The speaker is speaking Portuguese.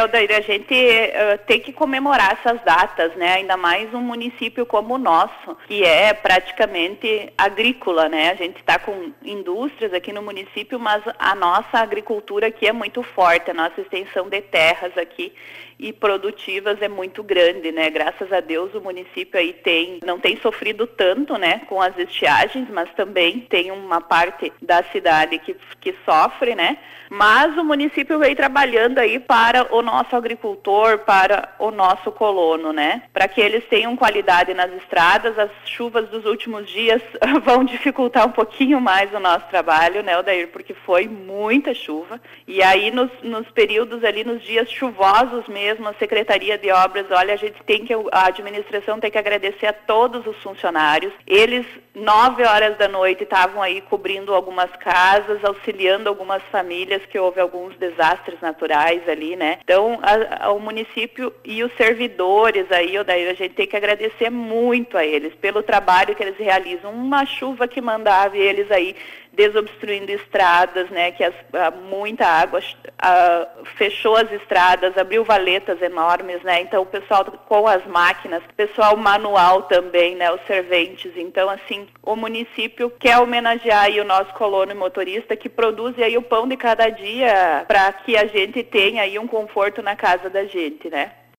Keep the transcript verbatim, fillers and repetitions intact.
Odair, a gente uh, tem que comemorar essas datas, né? Ainda mais um município como o nosso, que é praticamente agrícola, né? A gente está com indústrias aqui no município, mas a nossa agricultura aqui é muito forte, a nossa extensão de terras aqui e produtivas é muito grande, né? Graças a Deus o município aí tem, não tem sofrido tanto, né, com as estiagens, mas também tem uma parte da cidade que, que sofre, né? Mas o município vem trabalhando aí para o nosso agricultor, para o nosso colono, né? Para que eles tenham qualidade nas estradas. As chuvas dos últimos dias vão dificultar um pouquinho mais o nosso trabalho, né, Odair? Porque foi muita chuva. E aí nos, nos períodos ali, nos dias chuvosos mesmo, a Secretaria de Obras, olha, a gente tem que, a administração tem que agradecer a todos os funcionários. Eles, nove horas da noite, estavam aí cobrindo algumas casas, auxiliando algumas famílias que houve alguns desastres naturais ali, né? Então, a, a, o município e os servidores aí, Odair, a gente tem que agradecer muito a eles pelo trabalho que eles realizam. Uma chuva que mandava e eles aí desobstruindo estradas, né, que as, a, muita água a, fechou as estradas, abriu valetas enormes, né, então o pessoal com as máquinas, pessoal manual também, né, os serventes. Então, assim, o município quer homenagear aí o nosso colono e motorista que produz aí o pão de cada dia para que a gente tenha aí um conforto na casa da gente, né.